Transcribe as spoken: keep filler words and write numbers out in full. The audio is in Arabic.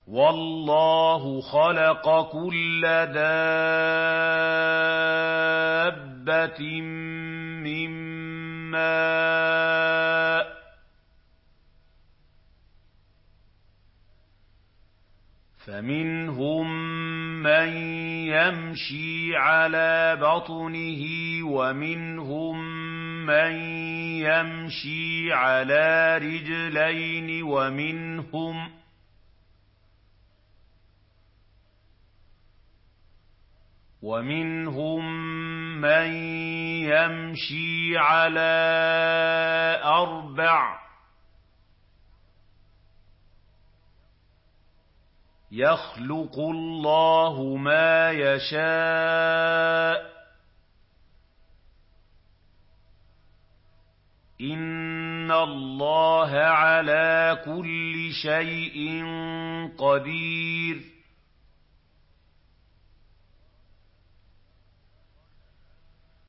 وَاللَّهُ خَلَقَ كُلَّ دَابَّةٍ مِّن مَّاءٍ ۖ فَمِنْهُم مَّن يَمْشِي عَلَىٰ بَطْنِهِ وَمِنْهُم مَّن يَمْشِي عَلَىٰ رِجْلَيْنِ وَمِنْهُم وَمِنْهُم مَّن يَمْشِي عَلَىٰ أَرْبَعٍ ۚ يَخْلُقُ اللَّهُ مَا يَشَاءُ ۚ إِنَّ اللَّهَ عَلَىٰ كُلِّ شَيْءٍ قَدِيرٌ